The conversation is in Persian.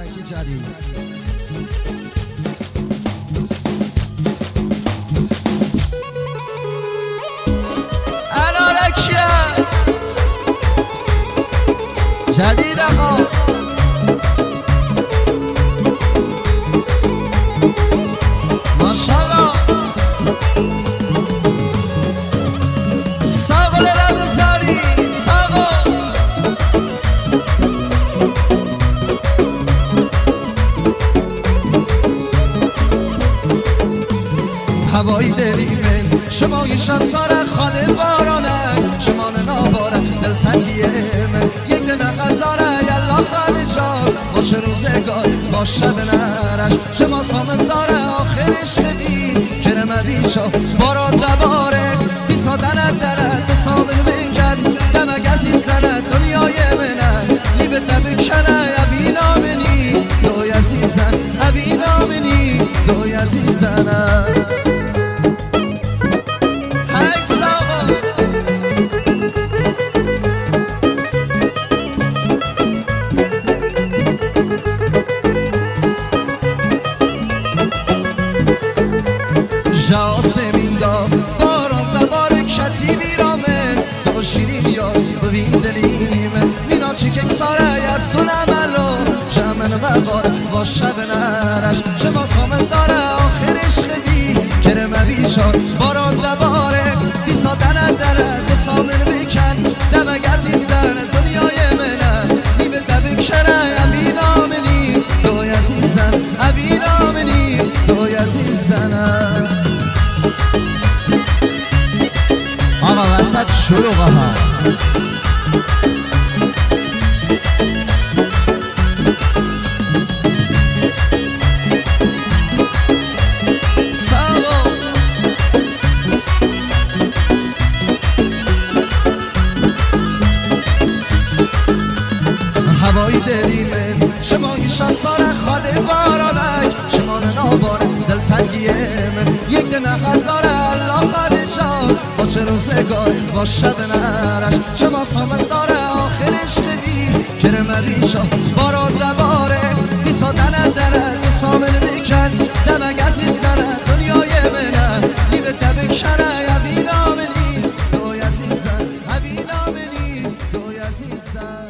ترکی جدید الارکیه جدید آقا ماشالله ساقل رمزاری ساقل هوایی دریمه شمای شب ساره خانه بارانه شمان ناباره دلتنگیمه یک دنه غزاره یلا خانه جان با چه روزگار با شب نرش شما سامن داره آخرش خبی کرمه بیچا باران دباره بیسا دنه دره دسامن بکن دمک عزیزنه دنیای منه لیبه دبکنه اوینا منی دوی عزیزن اوینا منی دوی عزیزنه جاسمین دا باران دبار کتی بیرامن دا شیرین یا ببین دلیم مینا چیکک ساره از کنم الو جمن مقار با شب نرش شما سامن داره آخرش خبی کرمه بیچار باران دباره بیسا دنه دره دو سامن بکن دمک عزیزن دنیای منه لیبه دبکشنه اوینا منی دوی عزیزن اوینا منی دوی عزیزنه آقا وسط شلوغه ها ساقو هوایی دریمه شمای شب ساره خاده بارانک شمان ناباره دلتنگیه من یک دنه غزاره الله خاده جان با چه روزگار با شب نرش شما سامن داره آخرش خبی کرمه بیشا باران دباره بیسا دنه دره دو سامن بکن دمک عزیزنه دنیای منه لیبه دبکنه اوینا منی دوی عزیزن اوینا منی دوی عزیزن